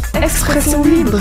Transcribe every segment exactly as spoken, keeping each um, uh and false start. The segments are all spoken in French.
Expression libre.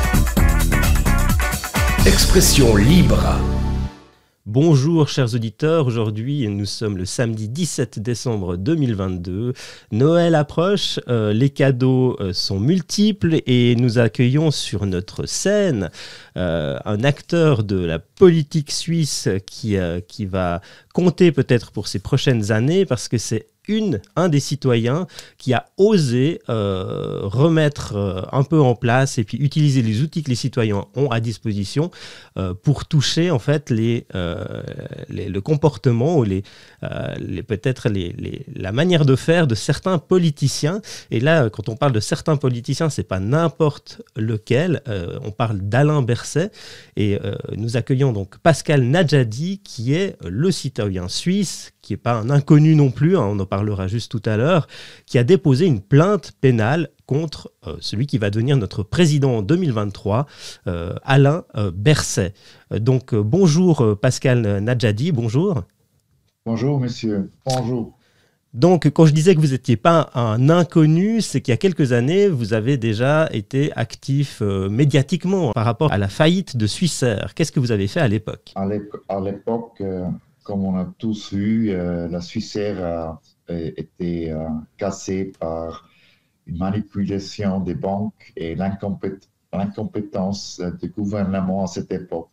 Expression libre. Bonjour chers auditeurs, aujourd'hui nous sommes le samedi dix-sept décembre deux mille vingt-deux, Noël approche, euh, les cadeaux euh, sont multiples et nous accueillons sur notre scène euh, un acteur de la politique suisse qui, euh, qui va compter peut-être pour ces prochaines années parce que c'est Une, un des citoyens qui a osé euh, remettre euh, un peu en place et puis utiliser les outils que les citoyens ont à disposition euh, pour toucher en fait les, euh, les, le comportement ou les, euh, les, peut-être les, les, la manière de faire de certains politiciens. Et là, quand on parle de certains politiciens, c'est pas n'importe lequel. Euh, on parle d'Alain Berset et euh, nous accueillons donc Pascal Nadjadi qui est le citoyen suisse, qui n'est pas un inconnu non plus, hein, on en parlera juste tout à l'heure, qui a déposé une plainte pénale contre euh, celui qui va devenir notre président en deux mille vingt-trois, euh, Alain euh, Berset. Euh, donc euh, bonjour euh, Pascal Nadjadi, bonjour. Bonjour monsieur, bonjour. Donc quand je disais que vous n'étiez pas un inconnu, c'est qu'il y a quelques années, vous avez déjà été actif euh, médiatiquement par rapport à la faillite de Swissair. Qu'est-ce que vous avez fait à l'époque ? À l'époque, euh, comme on a tous vu, euh, la Swissair a, a été euh, cassée par une manipulation des banques et l'incompét- l'incompétence du gouvernement à cette époque.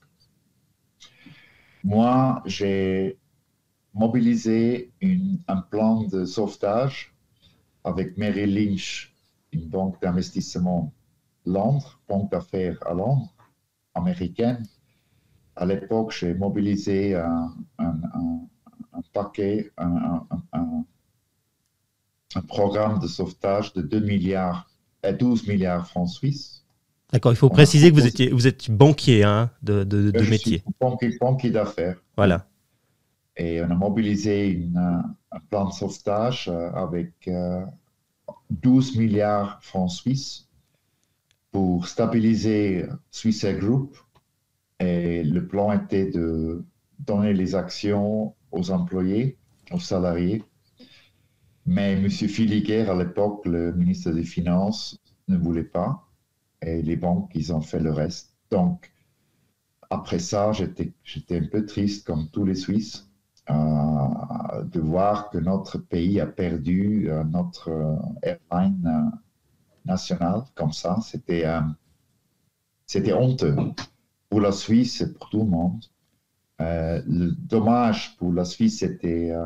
Moi, j'ai mobilisé une, un plan de sauvetage avec Merrill Lynch, une banque d'investissement Londres, banque d'affaires à Londres, américaine. À l'époque, j'ai mobilisé un, un, un, un paquet, un, un, un programme de sauvetage de deux milliards à douze milliards francs suisses. D'accord, il faut On préciser que vous, étiez, vous êtes banquier hein, de, de, de je métier. Suis banquier, banquier d'affaires. Voilà. Et on a mobilisé une, un plan de sauvetage avec euh, douze milliards francs suisses pour stabiliser Swissair Group. Et le plan était de donner les actions aux employés, aux salariés. Mais M. Filiger, à l'époque, le ministre des Finances, ne voulait pas. Et les banques, ils ont fait le reste. Donc, après ça, j'étais, j'étais un peu triste, comme tous les Suisses, euh, de voir que notre pays a perdu euh, notre euh, airline euh, nationale comme ça. C'était, euh, c'était honteux. Pour la Suisse et pour tout le monde. Euh, le dommage pour la Suisse, c'était euh,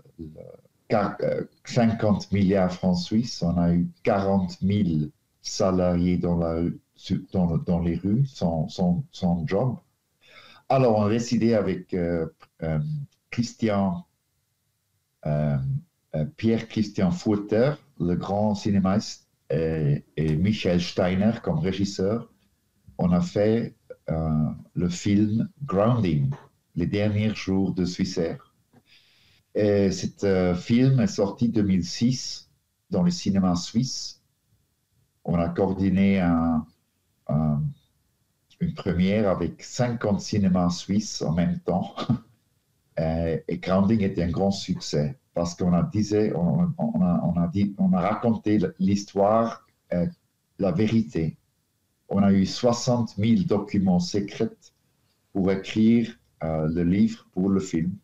cinquante milliards francs suisses. On a eu quarante mille salariés dans, la, dans, dans les rues sans, sans, sans job. Alors, on a décidé avec euh, euh, Christian, euh, euh, Pierre-Christian Furter, le grand cinéaste, et, et Michel Steiner comme régisseur, on a fait Euh, le film Grounding, les derniers jours de Swissair. Et cet euh, film est sorti en deux mille six dans le cinéma suisse. On a coordonné un, un, une première avec cinquante cinémas suisses en même temps. et, et Grounding était un grand succès parce qu'on a, disait, on, on a, on a, dit, on a raconté l'histoire, euh, la vérité. On a eu soixante mille documents secrets pour écrire euh, le livre pour le film.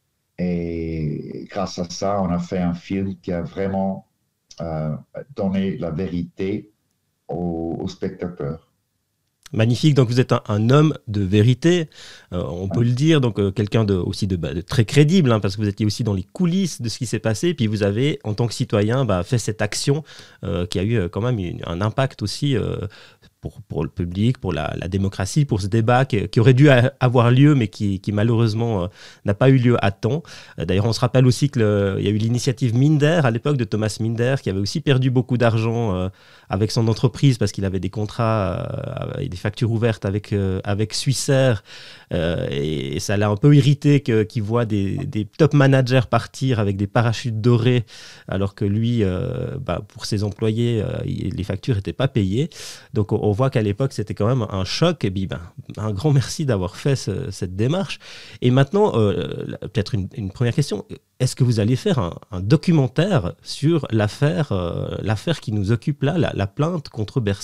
Et grâce à ça, on a fait un film qui a vraiment euh, donné la vérité aux, aux spectateurs. Magnifique, donc vous êtes un, un homme de vérité, euh, on peut ouais. le dire, donc euh, quelqu'un de, aussi de, bah, de très crédible, hein, parce que vous étiez aussi dans les coulisses de ce qui s'est passé, puis vous avez, en tant que citoyen, bah, fait cette action euh, qui a eu euh, quand même une, un impact aussi euh, pour, pour le public, pour la, la démocratie, pour ce débat qui, qui aurait dû a, avoir lieu, mais qui, qui malheureusement euh, n'a pas eu lieu à temps. Euh, d'ailleurs, on se rappelle aussi qu'il y a eu l'initiative Minder, à l'époque de Thomas Minder, qui avait aussi perdu beaucoup d'argent euh, avec son entreprise, parce qu'il avait des contrats euh, et des factures ouvertes avec, euh, avec Swissair, euh, et, et ça l'a un peu irrité que, qu'il voit des, des top managers partir avec des parachutes dorés, alors que lui, euh, bah, pour ses employés, euh, il, les factures n'étaient pas payées. Donc on, on voit qu'à l'époque, c'était quand même un choc. Et puis, ben, un grand merci d'avoir fait ce, cette démarche. Et maintenant, euh, peut-être une, une première question. Est-ce que vous allez faire un, un documentaire sur l'affaire, euh, l'affaire qui nous occupe là, la, la plainte contre Berset ?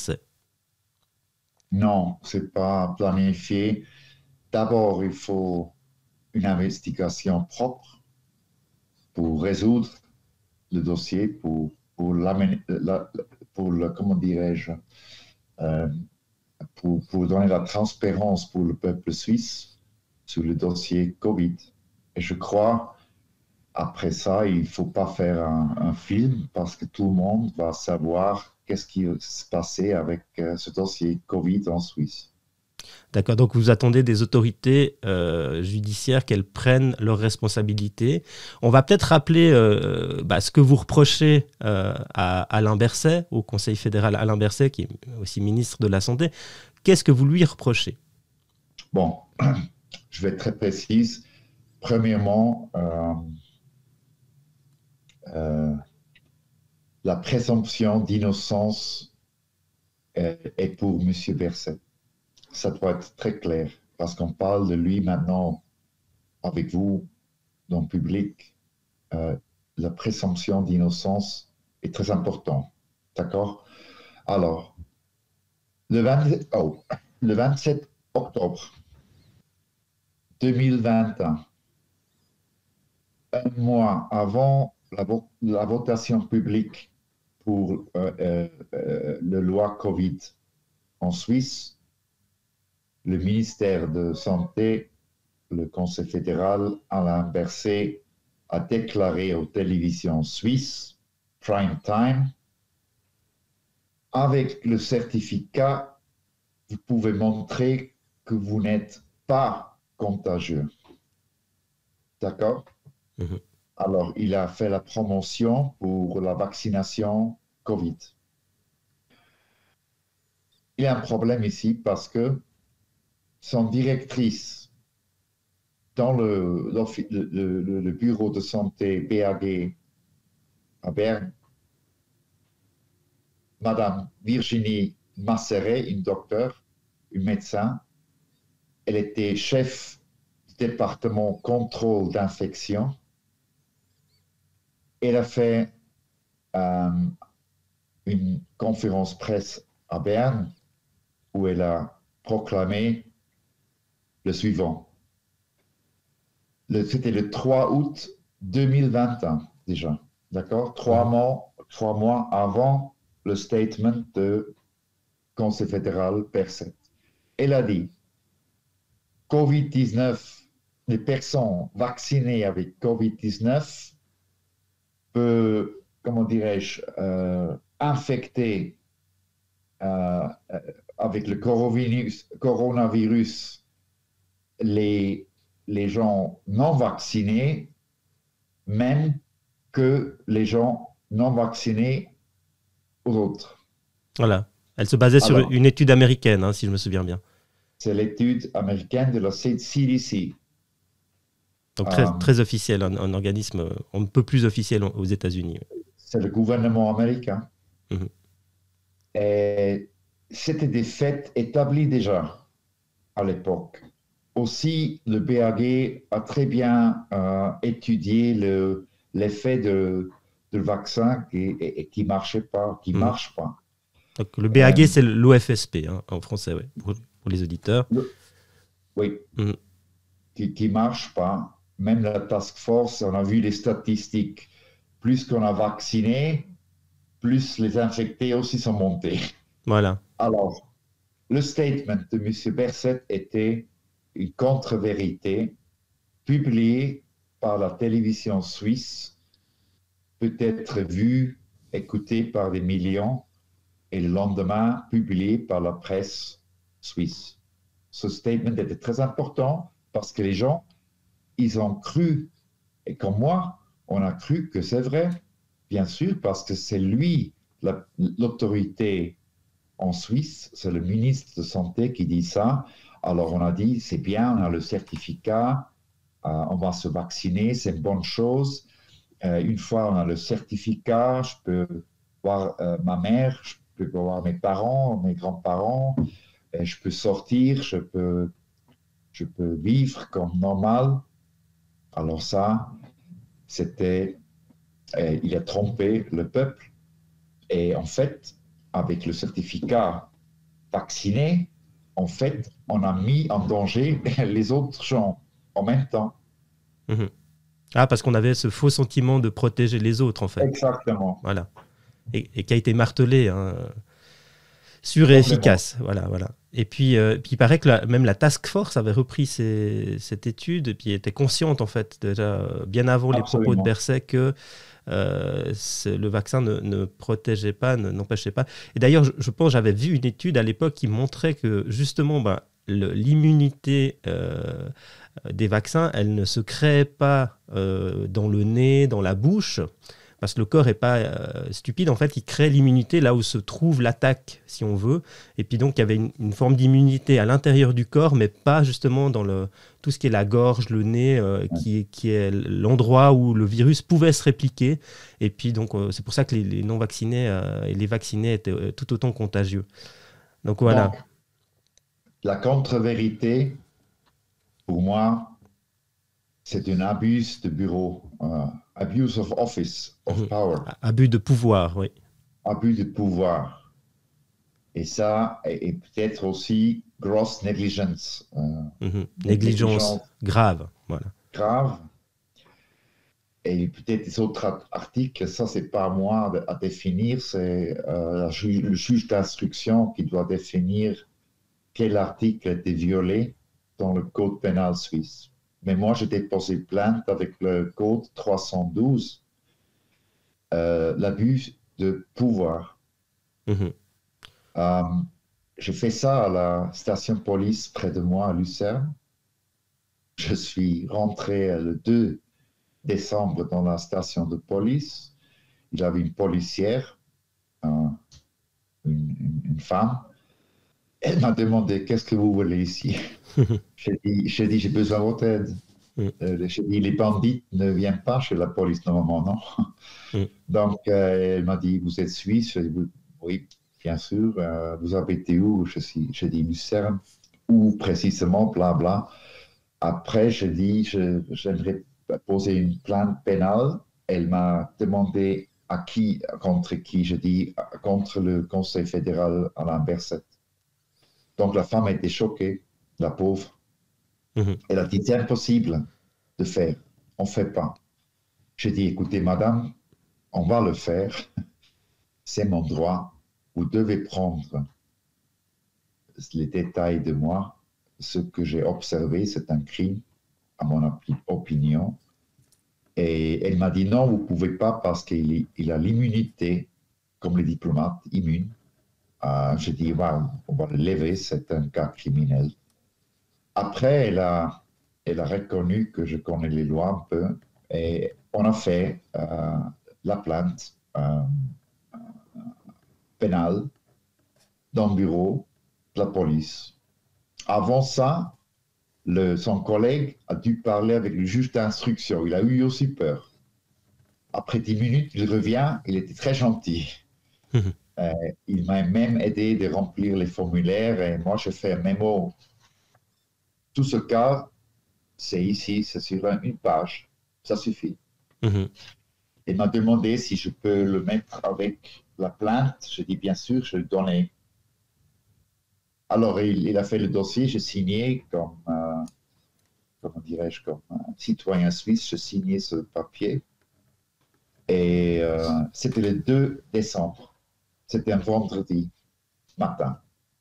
Non, c'est pas planifié. D'abord, il faut une investigation propre pour résoudre le dossier, pour, pour, l'amener- la, pour le, comment dirais-je, euh, pour, pour donner la transparence pour le peuple suisse sur le dossier Covid. Et je crois, après ça, il ne faut pas faire un, un film parce que tout le monde va savoir qu'est-ce qui se passait avec euh, ce dossier Covid en Suisse. D'accord, donc vous attendez des autorités euh, judiciaires qu'elles prennent leurs responsabilités. On va peut-être rappeler euh, bah, ce que vous reprochez euh, à Alain Berset, au Conseil fédéral Alain Berset, qui est aussi ministre de la Santé. Qu'est-ce que vous lui reprochez? Bon, je vais être très précise. Premièrement, euh, euh, la présomption d'innocence euh, est pour M. Berset. Ça doit être très clair parce qu'on parle de lui maintenant avec vous dans le public. Euh, la présomption d'innocence est très importante. D'accord? Alors, le, vingt, oh, le vingt-sept octobre deux mille vingt et un, un mois avant la, vo- la votation publique pour euh, euh, euh, la loi Covid en Suisse, le ministère de Santé, le Conseil fédéral, Alain Berset, a déclaré aux télévisions suisses, prime time, avec le certificat, vous pouvez montrer que vous n'êtes pas contagieux. D'accord? Mhm. Alors, il a fait la promotion pour la vaccination Covid. Il y a un problème ici parce que son directrice dans le, le, le, le bureau de santé B A G à Berne, Madame Virginie Masseret, une docteure, une médecin, elle était chef du département contrôle d'infection. Elle a fait euh, une conférence presse à Berne où elle a proclamé le suivant. Le, c'était le trois août deux mille vingt et un déjà, d'accord? Trois Mhm. mois, trois mois avant le statement de Conseil fédéral Berset. Elle a dit Covid dix-neuf, les personnes vaccinées avec Covid dix-neuf peuvent, comment dirais-je, euh, infecter euh, avec le coronavirus, coronavirus les, les gens non vaccinés, même que les gens non vaccinés aux autres. Voilà. Elle se basait sur Alors, une étude américaine, hein, si je me souviens bien. c'est l'étude américaine de la C D C. Donc très, Euh, très officiel, un, un organisme, euh, on ne peut plus officiel aux États-Unis. c'est le gouvernement américain. Mhm. Et c'était des faits établis déjà à l'époque. Aussi, le B A G a très bien euh, étudié le, l'effet de, de vaccin qui qui marchait pas, qui Mhm. marche pas. Donc le Euh, B A G, c'est l'O F S P, hein, en français, ouais, pour, pour les auditeurs. le, oui, Mhm. qui, qui marche pas. Même la task force, on a vu les statistiques. Plus qu'on a vacciné, plus les infectés aussi sont montés. Voilà. Alors, le statement de M. Berset était une contre-vérité publiée par la télévision suisse, peut être vue, écoutée par des millions, et le lendemain publiée par la presse suisse. Ce statement était très important parce que les gens, ils ont cru, et comme moi, on a cru que c'est vrai, bien sûr, parce que c'est lui, la, l'autorité en Suisse, c'est le ministre de Santé qui dit ça. Alors on a dit, c'est bien, on a le certificat, euh, on va se vacciner, c'est une bonne chose. Euh, une fois on a le certificat, je peux voir euh, ma mère, je peux voir mes parents, mes grands-parents, et je peux sortir, je peux, je peux vivre comme normal. Alors ça, c'était, euh, il a trompé le peuple. Et en fait, avec le certificat vacciné, en fait, on a mis en danger les autres gens en même temps. Mmh. Ah, parce qu'on avait ce faux sentiment de protéger les autres, en fait. Exactement. Voilà. Et, et qui a été martelé, hein, sûr et efficace. Voilà, voilà. Et puis, euh, puis il paraît que la, même la task force avait repris ces, cette étude et puis était consciente, en fait, déjà bien avant les Absolument. propos de Berset que euh, le vaccin ne, ne protégeait pas, ne, n'empêchait pas. Et d'ailleurs, je, je pense j'avais vu une étude à l'époque qui montrait que justement, ben, le, l'immunité euh, des vaccins, elle ne se crée pas euh, dans le nez, dans la bouche, parce que le corps n'est pas euh, stupide. En fait, il crée l'immunité là où se trouve l'attaque, si on veut. Et puis donc, il y avait une, une forme d'immunité à l'intérieur du corps, mais pas justement dans le, tout ce qui est la gorge, le nez, euh, qui, est, qui est l'endroit où le virus pouvait se répliquer. Et puis donc, euh, c'est pour ça que les, les non-vaccinés euh, et les vaccinés étaient euh, tout autant contagieux. Donc voilà. Donc, la contre-vérité, pour moi, c'est un abus de bureau, uh, abuse of office, of Mmh. power. Abus de pouvoir, oui. Abus de pouvoir. Et ça, et, et peut-être aussi gross negligence. Uh, mmh. Négligence, négligence grave, voilà. Grave. Et peut-être les autres articles, ça, c'est pas à moi à définir, c'est euh, le juge d'instruction qui doit définir quel article a été violé dans le code pénal suisse. Mais moi, j'ai déposé plainte avec le code trois cent douze, euh, l'abus de pouvoir. Mmh. Euh, j'ai fait ça à la station de police près de moi, à Lucerne. Je suis rentré le deux décembre dans la station de police. Il y avait une policière, euh, une, une, une femme. Elle m'a demandé, qu'est-ce que vous voulez ici? J'ai dit, j'ai dit, j'ai besoin de votre aide. Mm. Euh, j'ai dit, les bandits ne viennent pas chez la police normalement, non. Mm. Donc, euh, elle m'a dit, vous êtes suisse? J'ai dit, oui, bien sûr. Euh, vous habitez où? Je suis, j'ai dit, Lucerne. Où précisément, bla bla. Après, j'ai dit, je, j'aimerais poser une plainte pénale. Elle m'a demandé à qui, contre qui? J'ai dit, contre le Conseil fédéral Alain Berset. Donc, la femme a été choquée, la pauvre. Mmh. Elle a dit, c'est impossible de faire. On ne fait pas. J'ai dit, écoutez, madame, on va le faire. C'est mon droit. Vous devez prendre les détails de moi. Ce que j'ai observé, c'est un crime, à mon opinion. Et elle m'a dit, non, vous ne pouvez pas parce qu'il il a l'immunité, comme les diplomates, immune. Euh, j'ai dit, wow, on va le lever, c'est un cas criminel. Après, elle a, elle a reconnu que je connais les lois un peu et on a fait euh, la plainte euh, pénale dans le bureau de la police. Avant ça, le, son collègue a dû parler avec le juge d'instruction. Il a eu aussi peur. Après dix minutes, il revient, il était très gentil. Euh, il m'a même aidé de remplir les formulaires et moi je fais un mémo. Tout ce cas, c'est ici, c'est sur une page, ça suffit. Mm-hmm. Il m'a demandé si je peux le mettre avec la plainte. Je dis bien sûr, je le donnais. Alors il, il a fait le dossier, j'ai signé comme, euh, comment dirais-je, comme un citoyen suisse, je signais ce papier. Et euh, c'était le deux décembre. C'était un vendredi matin.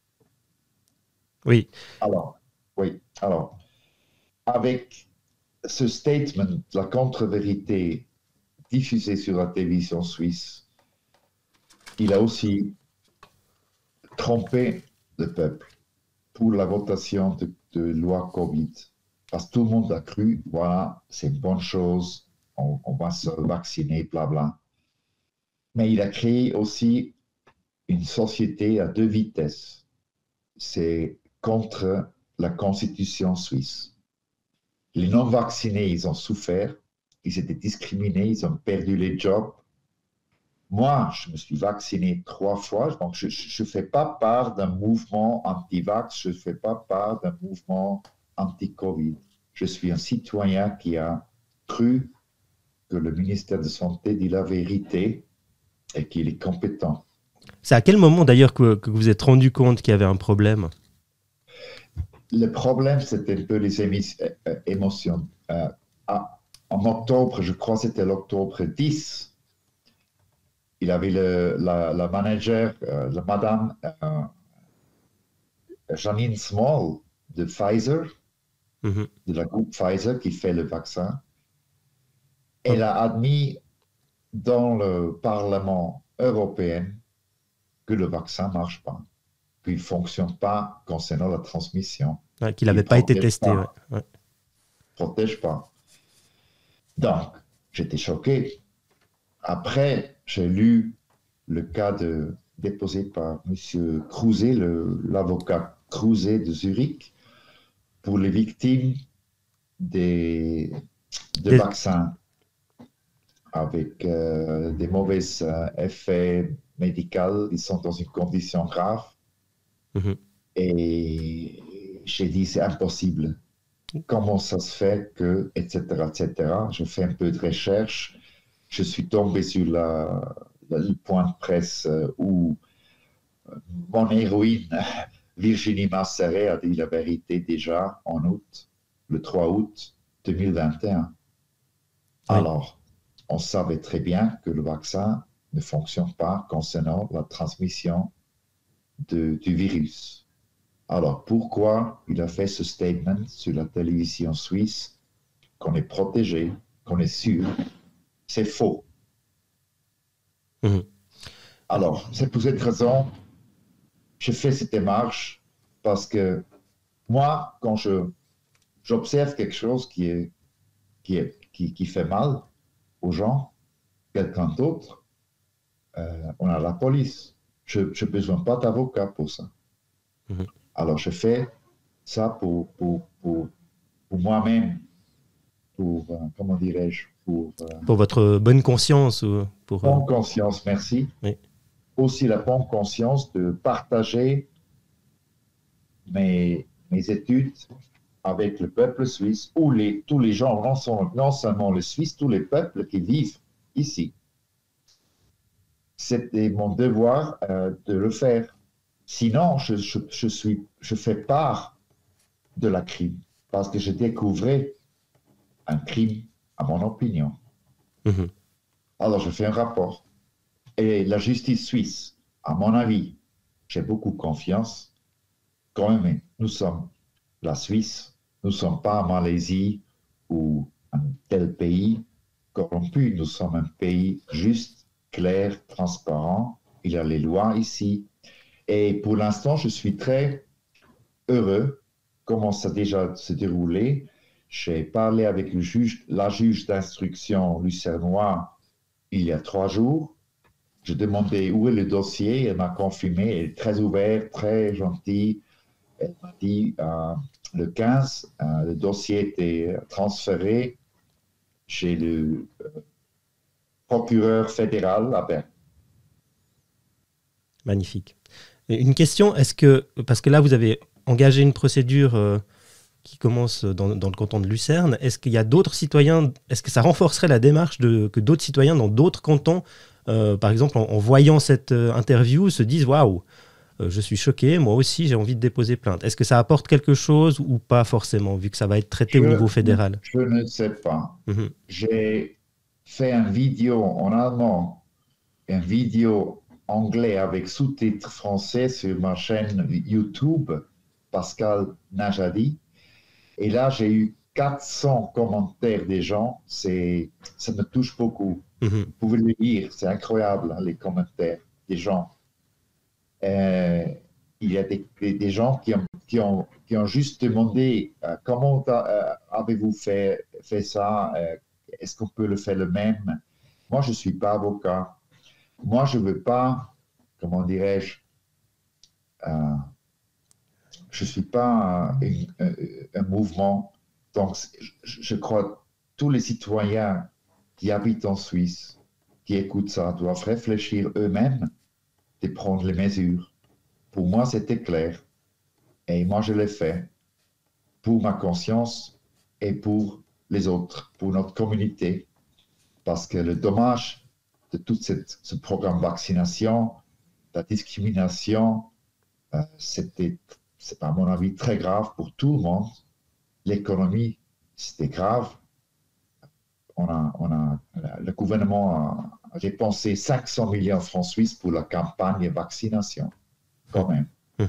Oui. Alors, oui. Alors, avec ce statement, la contre-vérité diffusée sur la télévision suisse, il a aussi trompé le peuple pour la votation de, de loi Covid. Parce que tout le monde a cru, voilà, c'est une bonne chose, on, on va se vacciner, blabla. Mais il a créé aussi une société à deux vitesses. C'est contre la constitution suisse. Les non-vaccinés, ils ont souffert, ils étaient discriminés, ils ont perdu les jobs. Moi, je me suis vacciné trois fois, donc je ne fais pas part d'un mouvement anti-vax, je ne fais pas part d'un mouvement anti-Covid. Je suis un citoyen qui a cru que le ministère de la Santé dit la vérité et qu'il est compétent. C'est à quel moment d'ailleurs que, que vous vous êtes rendu compte qu'il y avait un problème? le problème, c'était un peu les émis- euh, émotions. Euh, ah, en octobre, je crois que c'était l'octobre dix, il avait le, la, la manager, euh, la madame euh, Janine Small de Pfizer, Mhm. de la groupe Pfizer qui fait le vaccin. Oh, Elle a admis dans le Parlement européen que le vaccin ne marche pas, qu'il ne fonctionne pas concernant la transmission, ouais, qu'il qu'il n'avait ne pas été protège testé. Ouais. pas, Ouais. protège pas. Donc, j'étais choqué. Après, j'ai lu le cas de, déposé par M. Crouzet, le- l'avocat Crouzet de Zurich, pour les victimes des, de Des- vaccins avec euh, des mauvais euh, effets médicaux, ils sont dans une condition grave. Mhm. Et j'ai dit, c'est impossible. Comment ça se fait que, et cetera, et cetera. Je fais un peu de recherche. Je suis tombé sur la, la- le point de presse euh, où mon héroïne, Virginie Masseret, a dit la vérité déjà en août, le trois août deux mille vingt et un. Oui. Alors, on savait très bien que le vaccin ne fonctionne pas concernant la transmission de- du virus. Alors, pourquoi il a fait ce statement sur la télévision suisse qu'on est protégé, qu'on est sûr? C'est faux. Mhm. Alors, c'est pour cette raison je fais cette démarche parce que moi, quand je, j'observe quelque chose qui, est, qui, est, qui, qui fait mal aux gens, quelqu'un d'autre, euh, on a la police. Je n'ai besoin pas d'avocat pour ça. Mhm. Alors, je fais ça pour, pour, pour, pour moi-même, pour, euh, comment dirais-je, pour euh, Pour votre bonne conscience ou pour. euh, bonne conscience, merci. Oui. Aussi la bonne conscience de partager mes, mes études avec le peuple suisse ou les, tous les gens, non, sont- non seulement les Suisses, tous les peuples qui vivent ici. C'était mon devoir euh, de le faire. Sinon, je, je, je, suis, je fais part de la crime parce que je découvrais un crime, à mon opinion. Mhm. Alors, je fais un rapport. Et la justice suisse, à mon avis, j'ai beaucoup confiance. Quand même, nous sommes la Suisse, nous ne sommes pas en Malaisie ou un tel pays corrompu. Nous sommes un pays juste, clair, transparent. Il y a les lois ici. Et pour l'instant, je suis très heureux comment ça a déjà se déroulé. J'ai parlé avec le juge, la juge d'instruction lucernois il y a trois jours. Je demandais où est le dossier. Elle m'a confirmé. Elle est très ouverte, très gentille. Elle m'a dit euh, le quinze, euh, le dossier était transféré chez le euh, procureur fédéral à Berne. Magnifique. Et une question, est-ce que, parce que là vous avez engagé une procédure euh, qui commence dans, dans le canton de Lucerne, est-ce qu'il y a d'autres citoyens, est-ce que ça renforcerait la démarche de, que d'autres citoyens dans d'autres cantons, euh, par exemple en, en voyant cette euh, interview, se disent waouh, euh, je suis choqué, moi aussi j'ai envie de déposer plainte. Est-ce que ça apporte quelque chose ou pas forcément, vu que ça va être traité Je, au niveau fédéral? je ne sais pas. Mhm. J'ai fait une vidéo en allemand, une vidéo anglais avec sous-titres français sur ma chaîne YouTube, Pascal Najadi. Et là, j'ai eu quatre cents commentaires des gens. C'est, ça me touche beaucoup. Mhm. Vous pouvez le lire, c'est incroyable, hein, les commentaires des gens. Euh, il y a des, des gens qui ont, qui, ont, qui ont juste demandé euh, comment euh, avez-vous fait, fait ça, euh, est-ce qu'on peut le faire le même? Moi, je ne suis pas avocat. Moi, je ne veux pas, comment dirais-je, euh, je ne suis pas un, un, un mouvement. Donc, je, je crois que tous les citoyens qui habitent en Suisse, qui écoutent ça, doivent réfléchir eux-mêmes de prendre les mesures. Pour moi, c'était clair. Et moi, je l'ai fait pour ma conscience et pour les autres, pour notre communauté. Parce que le dommage de tout cette, ce programme de vaccination, la discrimination, euh, c'était, c'est à mon avis très grave pour tout le monde. L'économie, c'était grave. On a, on a, le gouvernement a dépensé cinq cents millions de francs suisses pour la campagne de vaccination, quand même. Mmh.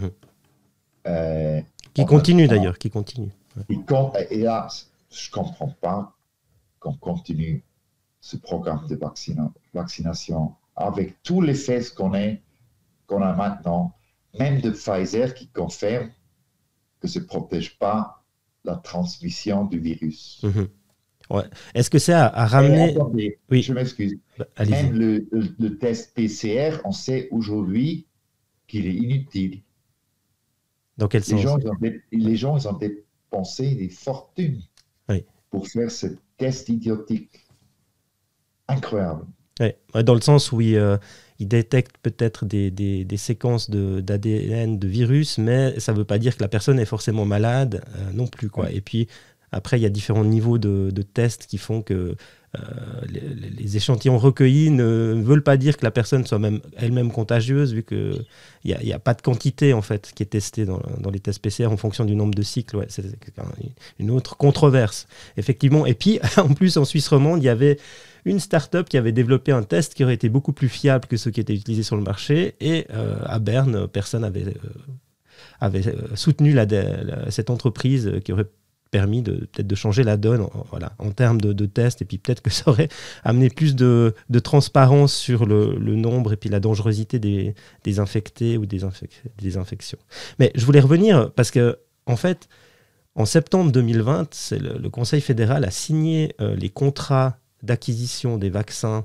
Euh, qui continue a, d'ailleurs, qui continue. Et, et là, je ne comprends pas qu'on continue ce programme de vaccina, vaccination avec tous les faits qu'on a, qu'on a maintenant, même de Pfizer qui confirme que ça ne protège pas la transmission du virus. Mmh. Ouais. Est-ce que c'est à, à ramener... Attendez, oui. Je m'excuse. Bah, même le, le, le test P C R, on sait aujourd'hui qu'il est inutile. Dans quel les sens? gens, ils ont, les gens ils ont dépensé des fortunes oui. pour faire ce test idiotique. Incroyable. Oui. Dans le sens où il, euh, il détecte peut-être des, des, des séquences d'A D N de virus, mais ça ne veut pas dire que la personne est forcément malade euh, non plus, quoi. Oui. Et puis, après, il y a différents niveaux de, de tests qui font que euh, les, les échantillons recueillis ne veulent pas dire que la personne soit même elle-même contagieuse, vu qu'il n'y a, y a pas de quantité en fait, qui est testée dans, dans les tests P C R en fonction du nombre de cycles. Ouais, c'est une autre controverse, effectivement. Et puis, en plus, en Suisse romande, il y avait une start-up qui avait développé un test qui aurait été beaucoup plus fiable que ceux qui étaient utilisés sur le marché. Et euh, à Berne, personne avait, euh, avait soutenu la, la, cette entreprise qui aurait permis de peut-être de changer la donne, voilà, en termes de, de tests, et puis peut-être que ça aurait amené plus de, de transparence sur le, le nombre et puis la dangerosité des, des infectés ou des, infec des infections. Mais je voulais revenir parce que, en fait, en septembre deux mille vingt, le, le Conseil fédéral a signé euh, les contrats d'acquisition des vaccins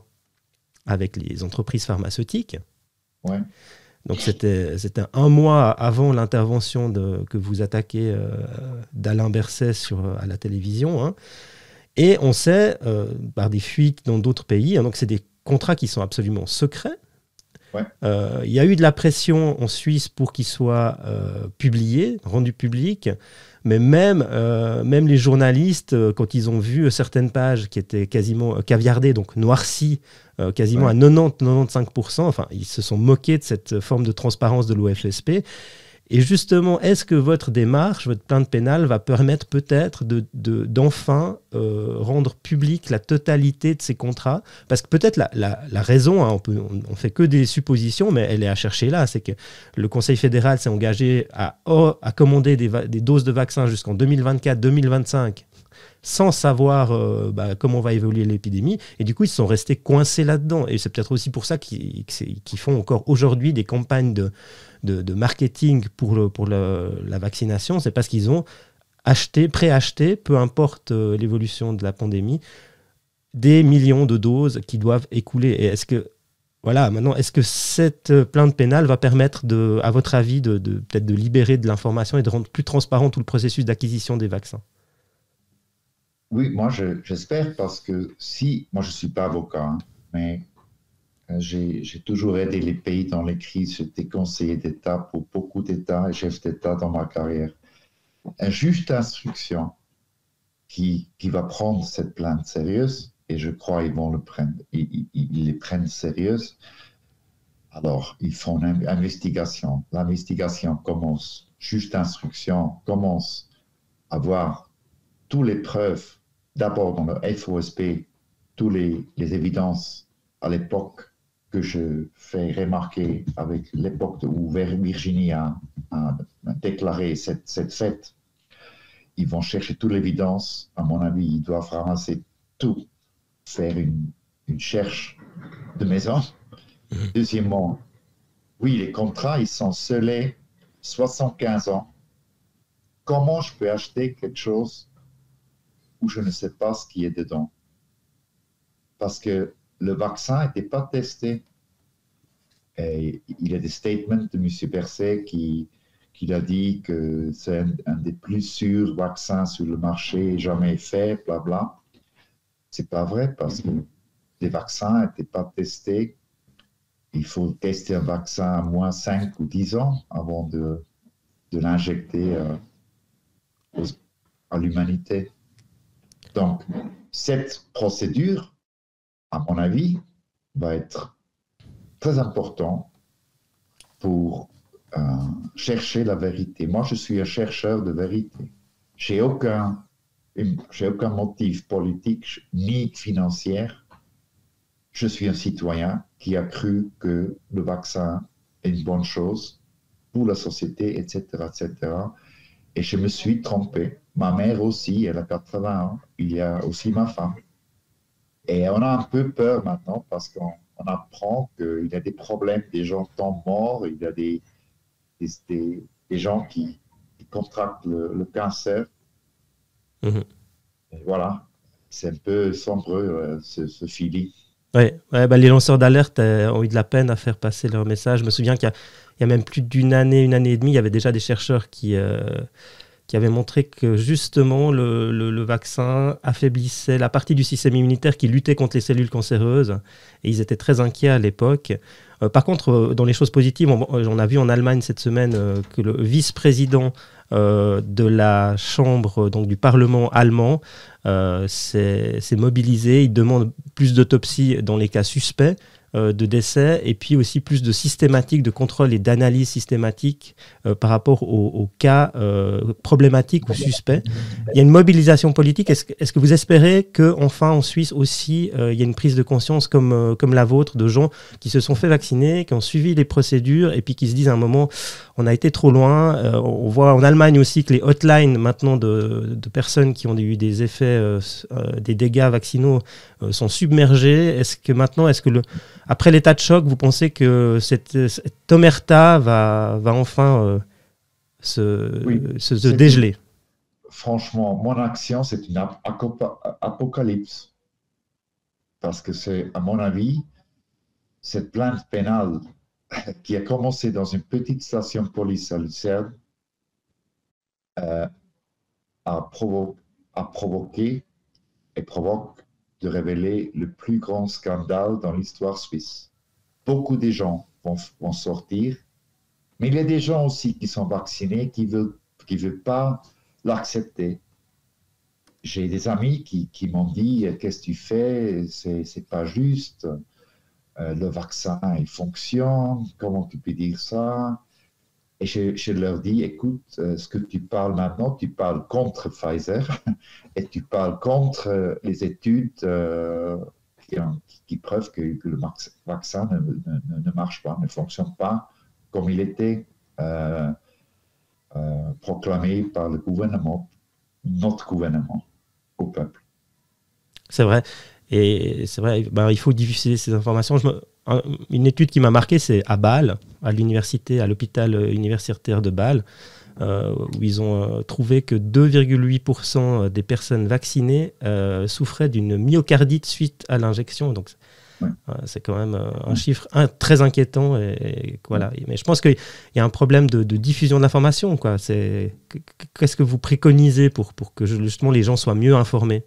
avec les entreprises pharmaceutiques. Ouais. Donc c'était un mois avant l'intervention que vous attaquez euh, d'Alain Berset sur, à la télévision. Hein. Et on sait, euh, par des fuites dans d'autres pays, hein, donc c'est des contrats qui sont absolument secrets. Ouais. Euh, il y a eu de la pression en Suisse pour qu'ils soient euh, publiés, rendus publics. Mais même, euh, même les journalistes, euh, quand ils ont vu certaines pages qui étaient quasiment euh, caviardées, donc noircies, euh, quasiment ouais. à quatre-vingt-dix à quatre-vingt-quinze pour cent, enfin, ils se sont moqués de cette forme de transparence de l'O F S P. Et justement, est-ce que votre démarche, votre plainte pénale va permettre peut-être de, de, d'enfin euh, rendre publique la totalité de ces contrats? Parce que peut-être la, la, la raison, hein, on ne on fait que des suppositions, mais elle est à chercher là, c'est que le Conseil fédéral s'est engagé à, à commander des, des doses de vaccins jusqu'en deux mille vingt-quatre deux mille vingt-cinq sans savoir euh, bah, comment va évoluer l'épidémie. Et du coup, ils sont restés coincés là-dedans. Et c'est peut-être aussi pour ça qu'ils, qu'ils font encore aujourd'hui des campagnes de De, de marketing pour, le, pour le, la vaccination. C'est parce qu'ils ont acheté, préacheté, peu importe euh, l'évolution de la pandémie, des millions de doses qui doivent écouler. Et est-ce que, voilà, maintenant, est-ce que cette plainte pénale va permettre, de, à votre avis, de, de, peut-être de libérer de l'information et de rendre plus transparent tout le processus d'acquisition des vaccins? Oui, moi, je, j'espère, parce que si, moi, je ne suis pas avocat, hein, mais J'ai, j'ai toujours aidé les pays dans les crises. J'étais conseiller d'État pour beaucoup d'États et chef d'État dans ma carrière. Un juge d'instruction qui, qui va prendre cette plainte sérieuse, et je crois qu'ils vont le prendre, ils, ils, ils les prennent sérieuse. Alors, ils font une investigation. L'investigation commence. Juge d'instruction commence à voir toutes les preuves. D'abord dans le F O S P, toutes les, les évidences à l'époque que je fais remarquer avec l'époque où Virginie a, a déclaré cette, cette fête. Ils vont chercher toute l'évidence. À mon avis, ils doivent ramasser tout, faire une, une cherche de maison. Deuxièmement, oui, les contrats, ils sont scellés soixante-quinze ans. Comment je peux acheter quelque chose où je ne sais pas ce qui est dedans? Parce que le vaccin n'était pas testé. Et il y a des statements de M. Berset qui, qui a dit que c'est un, un des plus sûrs vaccins sur le marché jamais fait, blabla. Ce n'est pas vrai, parce que les vaccins n'étaient pas testés. Il faut tester un vaccin à moins cinq ou dix ans avant de, de l'injecter euh, à l'humanité. Donc, cette procédure, à mon avis, va être très important pour euh, chercher la vérité. Moi, je suis un chercheur de vérité. J'ai aucun, j'ai aucun motif politique ni financier. Je suis un citoyen qui a cru que le vaccin est une bonne chose pour la société, et cetera, et cetera. Et je me suis trompé. Ma mère aussi, elle a quatre-vingts ans. Il y a aussi ma femme. Et on a un peu peur maintenant parce qu'on on apprend qu'il y a des problèmes, des gens tombent morts, il y a des, des, des, des gens qui, qui contractent le, le cancer. Mmh. Et voilà, c'est un peu sombre euh, ce, ce feeling. Ouais, ouais bah, les lanceurs d'alerte euh, ont eu de la peine à faire passer leur message. Je me souviens qu'il y a, il y a même plus d'une année, une année et demie, il y avait déjà des chercheurs qui, euh, qui avaient montré que justement le, le, le vaccin affaiblissait la partie du système immunitaire qui luttait contre les cellules cancéreuses. Et ils étaient très inquiets à l'époque. Euh, par contre, euh, dans les choses positives, on, on a vu en Allemagne cette semaine euh, que le vice-président euh, de la Chambre, donc du Parlement allemand, euh, s'est, s'est mobilisé. Il demande plus d'autopsies dans les cas suspects euh, de décès et puis aussi plus de systématique, de contrôle et d'analyse systématique euh, par rapport aux, aux cas euh, problématiques ou suspects. Il y a une mobilisation politique. Est-ce que, est-ce que vous espérez qu'enfin en Suisse aussi, euh, il y a une prise de conscience comme, euh, comme la vôtre de gens qui se sont fait vacciner, qui ont suivi les procédures et puis qui se disent à un moment, on a été trop loin. Euh, on voit en Allemagne aussi que les hotlines maintenant de, de personnes qui ont eu des effets, euh, euh, des dégâts vaccinaux euh, sont submergées. Est-ce que maintenant, est-ce que le, après l'état de choc, vous pensez que cette, cette omerta va, va enfin euh, se, Oui, se, se dégeler? Une, franchement, mon action, c'est une ap- apocalypse. Parce que c'est, à mon avis, cette plainte pénale qui a commencé dans une petite station de police à Lucerne euh, a, provo- a provoqué et provoque de révéler le plus grand scandale dans l'histoire suisse. Beaucoup de gens vont, vont sortir, mais il y a des gens aussi qui sont vaccinés qui ne veulent, qui veulent pas l'accepter. J'ai des amis qui, qui m'ont dit « Qu'est-ce que tu fais? C'est, c'est pas juste. Euh, le vaccin, il fonctionne. Comment tu peux dire ça ?» Et je, je leur dis, écoute, euh, ce que tu parles maintenant, tu parles contre Pfizer et tu parles contre euh, les études euh, qui, qui, qui prouvent que, que le vaccin ne, ne, ne marche pas, ne fonctionne pas comme il était euh, euh, proclamé par le gouvernement, notre gouvernement, au peuple. C'est vrai. Et c'est vrai, ben, il faut diffuser ces informations. Je me... Une étude qui m'a marqué, c'est à Bâle, à l'université, à l'hôpital universitaire de Bâle, euh, où ils ont euh, trouvé que deux virgule huit pour cent des personnes vaccinées euh, souffraient d'une myocardite suite à l'injection. Donc, ouais. euh, c'est quand même euh, un chiffre un, très inquiétant. Et, et, voilà. Mais je pense qu'il y a un problème de, de diffusion de l'information, quoi. C'est... Qu'est-ce que vous préconisez pour, pour que justement les gens soient mieux informés?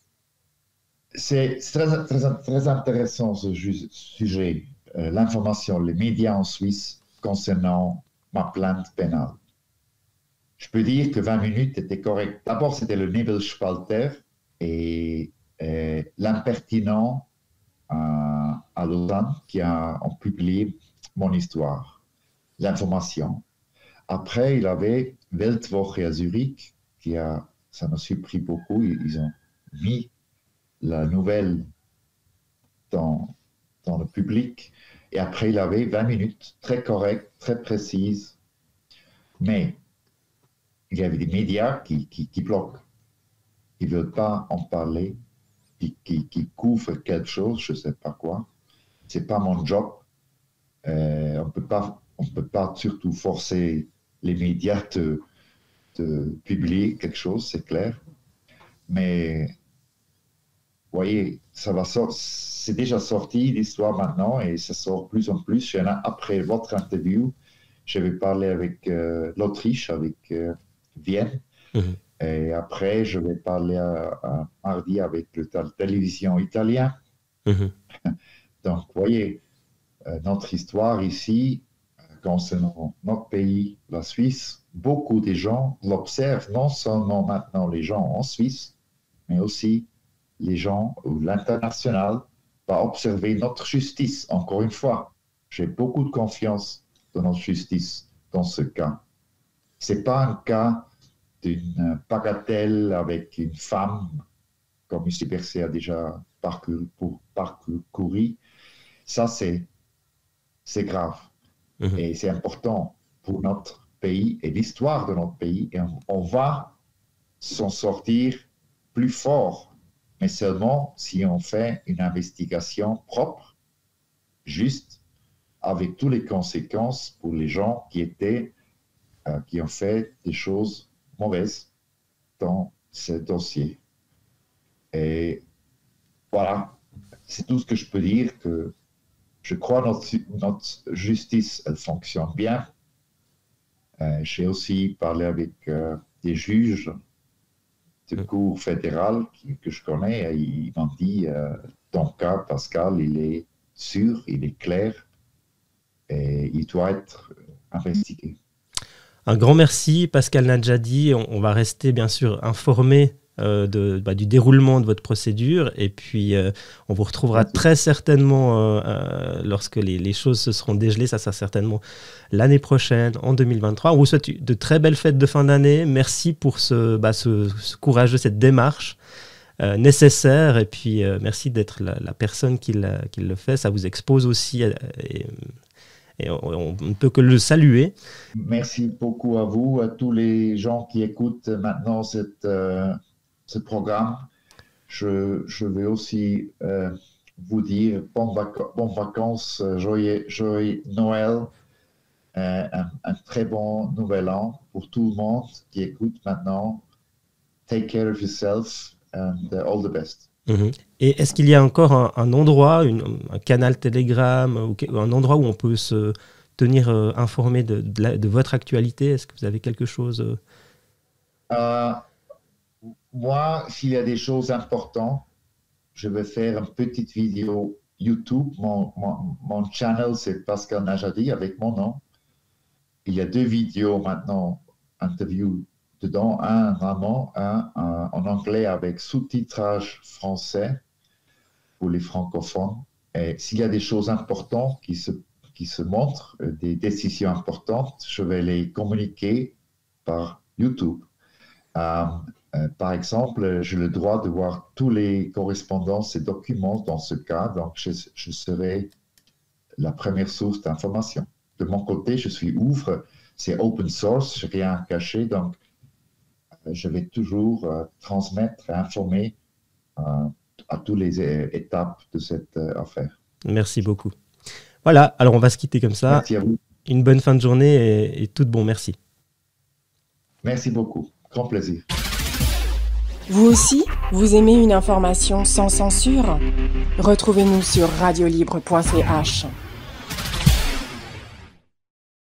C'est très, très, très intéressant ce sujet, euh, l'information, les médias en Suisse concernant ma plainte pénale. Je peux dire que vingt minutes étaient correctes. D'abord, c'était le Nebelspalter et, et l'impertinent euh, à Lausanne qui a, ont publié mon histoire, l'information. Après, il y avait Weltwoche à Zurich, qui a, ça m'a surpris beaucoup, ils, ils ont mis la nouvelle dans, dans le public. Et après, il avait vingt minutes, très correctes, très précises. Mais il y avait des médias qui, qui, qui bloquent, qui ne veulent pas en parler, qui, qui, qui couvrent quelque chose, je ne sais pas quoi. Ce n'est pas mon job. Euh, on ne peut pas, on peut pas surtout forcer les médias de, de publier quelque chose, c'est clair. Mais vous voyez, ça va sort... c'est déjà sorti l'histoire maintenant et ça sort plus en plus. Après votre interview, je vais parler avec euh, l'Autriche, avec euh, Vienne. Mmh. Et après, je vais parler à, à mardi avec la télévision italienne. Mmh. Donc, vous voyez, euh, notre histoire ici, concernant notre pays, la Suisse, beaucoup de gens l'observent, non seulement maintenant les gens en Suisse, mais aussi les gens ou l'international va observer notre justice. Encore une fois, j'ai beaucoup de confiance dans notre justice dans ce cas. Ce n'est pas un cas d'une bagatelle avec une femme, comme M. Berset a déjà parcouru. Pour, parcouru. Ça, c'est, c'est grave. Mmh. Et c'est important pour notre pays et l'histoire de notre pays. Et on, on va s'en sortir plus fort, mais seulement si on fait une investigation propre, juste, avec toutes les conséquences pour les gens qui étaient, euh, qui ont fait des choses mauvaises dans ce dossier. Et voilà, c'est tout ce que je peux dire, que je crois que notre, notre justice, elle fonctionne bien. Euh, j'ai aussi parlé avec euh, des juges de cour fédérale qui, que je connais, et ils m'ont dit, euh, ton cas, Pascal, il est sûr, il est clair, et il doit être investigué. Un grand merci, Pascal Nadjadi. On, on va rester bien sûr informé euh, de, bah, du déroulement de votre procédure, et puis euh, on vous retrouvera merci. Très certainement euh, euh, lorsque les, les choses se seront dégelées. Ça sera certainement l'année prochaine, en deux mille vingt-trois. On vous souhaite de très belles fêtes de fin d'année. Merci pour ce, bah, ce, ce courage, cette démarche euh, nécessaire, et puis euh, merci d'être la, la personne qui, la, qui le fait. Ça vous expose aussi, et, et, et on ne peut que le saluer. Merci beaucoup à vous, à tous les gens qui écoutent maintenant cette, euh, ce programme. Je, je vais aussi euh, vous dire bonnes vac- bonnes vacances, joyeux, joyeux Noël, euh, un, un très bon nouvel an pour tout le monde qui écoute maintenant. Take care of yourself and uh, all the best. Mmh. Et est-ce qu'il y a encore un, un endroit, une, un canal Telegram, ou un endroit où on peut se tenir euh, informé de, de, la, de votre actualité? Est-ce que vous avez quelque chose euh... Euh, Moi, s'il y a des choses importantes, je vais faire une petite vidéo YouTube. Mon, mon, mon channel, c'est Pascal Nadjadi avec mon nom. Il y a deux vidéos maintenant, interview dedans, un vraiment, un, un en anglais avec sous-titrage français pour les francophones. Et s'il y a des choses importantes qui se, qui se montrent, des décisions importantes, je vais les communiquer par YouTube. Euh, euh, par exemple, j'ai le droit de voir tous les correspondances et documents dans ce cas, donc je, je serai la première source d'information. De mon côté, je suis ouvre, c'est open source, je n'ai rien à cacher, donc je vais toujours euh, transmettre et informer euh, à toutes les euh, étapes de cette euh, affaire. Merci beaucoup. Voilà, alors on va se quitter comme ça. Merci à vous. Une bonne fin de journée et, et tout de bon, merci. Merci beaucoup, grand plaisir. Vous aussi, vous aimez une information sans censure? Retrouvez-nous sur radio libre point c h.